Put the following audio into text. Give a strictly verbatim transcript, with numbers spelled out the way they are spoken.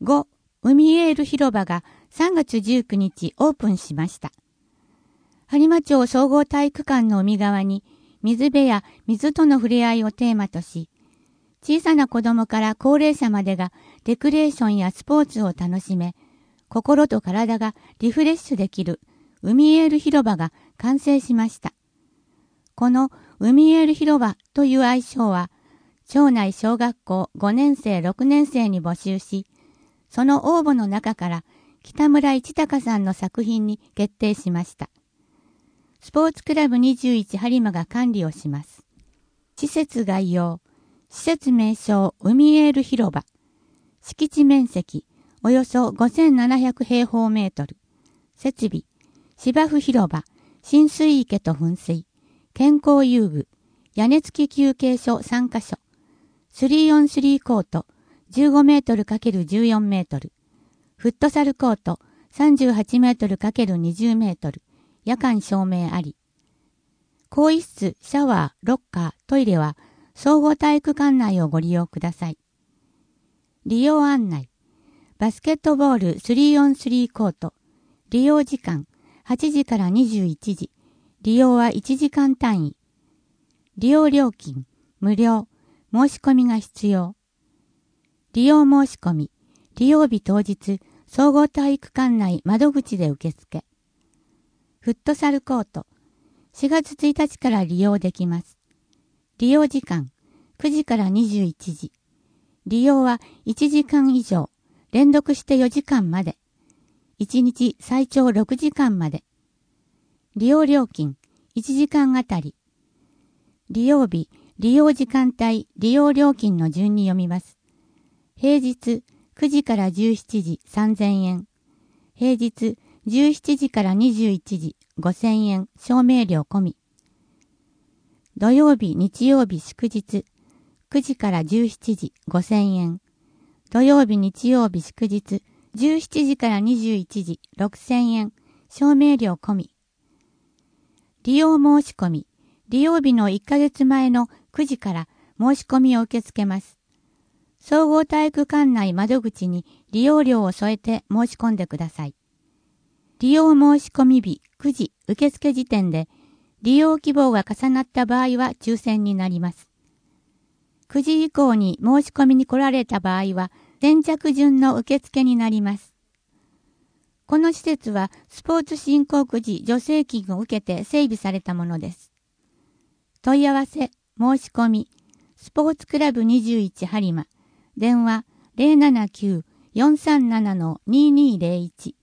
ご. 海エール広場がさんがつじゅうくにちオープンしました。播磨町総合体育館の海側に水辺や水との触れ合いをテーマとし、小さな子供から高齢者までがレクリエーションやスポーツを楽しめ、心と体がリフレッシュできる海エール広場が完成しました。この海エール広場という愛称は、町内小学校ごねんせいろくねんせいに募集し、その応募の中から北村一隆さんの作品に決定しました。スポーツクラブにじゅういち播磨が管理をします。施設概要、施設名称海エール広場、敷地面積およそごせんななひゃくへいほうメートル、設備、芝生広場、浸水池と噴水、健康遊具、屋根付き休憩所さんかしょ、スリーオンスリーコートじゅうごメートルかけるじゅうよんメートル、フットサルコートさんじゅうはちメートルかけるにじゅうメートル、夜間照明あり。更衣室、シャワー、ロッカー、トイレは総合体育館内をご利用ください。利用案内。バスケットボール スリーオンスリー コート。利用時間はちじからにじゅういちじ。利用はいちじかん単位。利用料金無料。申し込みが必要。利用申し込み。利用日当日、総合体育館内窓口で受付。フットサルコート。しがつついたちから利用できます。利用時間くじからにじゅういちじ。利用はいちじかん以上。連続してよじかんまで。いちにち最長ろくじかんまで。利用料金いちじかんあたり。利用日、利用時間帯、利用料金の順に読みます。平日くじからじゅうしちじさんぜんえん。平日じゅうしちじからにじゅういちじごせんえん、照明料込み。土曜日、日曜日、祝日くじからじゅうしちじごせんえん。土曜日、日曜日、祝日じゅうしちじからにじゅういちじろくせんえん、照明料込み。利用申し込み。利用日のいっかげつまえのくじから申し込みを受け付けます。総合体育館内窓口に利用料を添えて申し込んでください。利用申し込み日くじ受付時点で利用希望が重なった場合は抽選になります。くじ以降に申し込みに来られた場合は先着順の受付になります。この施設はスポーツ振興時助成金を受けて整備されたものです。問い合わせ、申し込み、スポーツクラブにじゅういち播磨、電話 ゼロななきゅう よんさんなな にーにーゼロいち